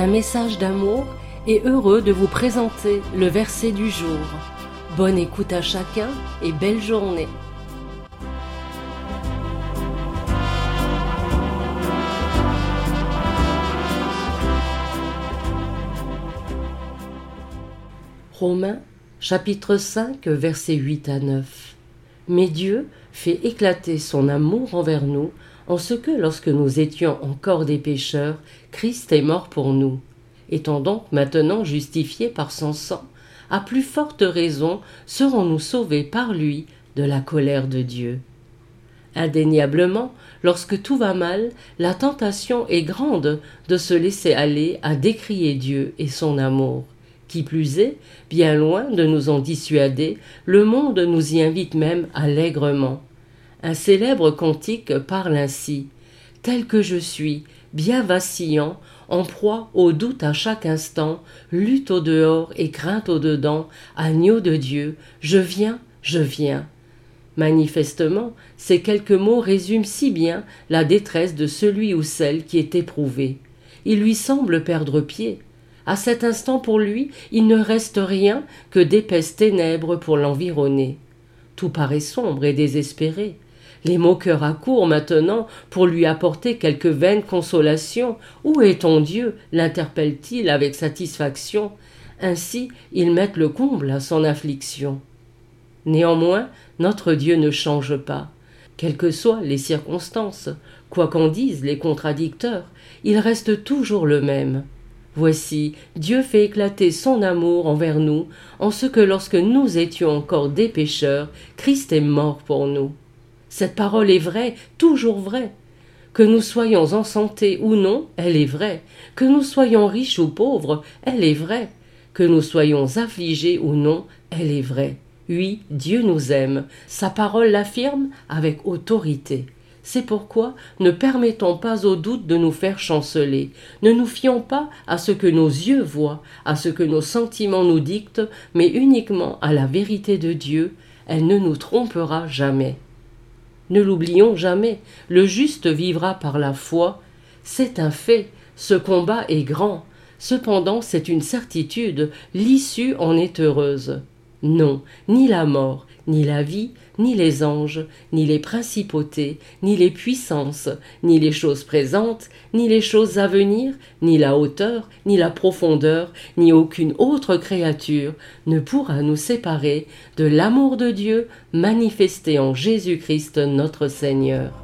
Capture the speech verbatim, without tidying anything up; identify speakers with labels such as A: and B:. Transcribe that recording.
A: un message d'amour et heureux de vous présenter le verset du jour. Bonne écoute à chacun et belle journée. Romains, chapitre cinq, versets huit à neuf. Mais Dieu fait éclater son amour envers nous, en ce que, lorsque nous étions encore des pécheurs, Christ est mort pour nous. Étant donc maintenant justifiés par son sang, à plus forte raison serons-nous sauvés par lui de la colère de Dieu. Indéniablement, lorsque tout va mal, la tentation est grande de se laisser aller à décrier Dieu et son amour. Qui plus est, bien loin de nous en dissuader, le monde nous y invite même allègrement. Un célèbre cantique parle ainsi : « Tel que je suis, bien vacillant, en proie au doute à chaque instant, lutte au dehors et crainte au dedans, agneau de Dieu, je viens, je viens. » Manifestement, ces quelques mots résument si bien la détresse de celui ou celle qui est éprouvé. Il lui semble perdre pied. À cet instant pour lui, il ne reste rien que d'épaisses ténèbres pour l'environner. Tout paraît sombre et désespéré. Les moqueurs accourent maintenant pour lui apporter quelque vaine consolation. « Où est ton Dieu ?» l'interpelle-t-il avec satisfaction. Ainsi, ils mettent le comble à son affliction. Néanmoins, notre Dieu ne change pas. Quelles que soient les circonstances, quoi qu'en disent les contradicteurs, il reste toujours le même. Voici, Dieu fait éclater son amour envers nous, en ce que lorsque nous étions encore des pécheurs, Christ est mort pour nous. Cette parole est vraie, toujours vraie. Que nous soyons en santé ou non, elle est vraie. Que nous soyons riches ou pauvres, elle est vraie. Que nous soyons affligés ou non, elle est vraie. Oui, Dieu nous aime. Sa parole l'affirme avec autorité. C'est pourquoi ne permettons pas au doute de nous faire chanceler. Ne nous fions pas à ce que nos yeux voient, à ce que nos sentiments nous dictent, mais uniquement à la vérité de Dieu. Elle ne nous trompera jamais. Ne l'oublions jamais, le juste vivra par la foi. C'est un fait, ce combat est grand. Cependant, c'est une certitude, l'issue en est heureuse. Non, ni la mort, ni la vie, ni les anges, ni les principautés, ni les puissances, ni les choses présentes, ni les choses à venir, ni la hauteur, ni la profondeur, ni aucune autre créature ne pourra nous séparer de l'amour de Dieu manifesté en Jésus-Christ notre Seigneur.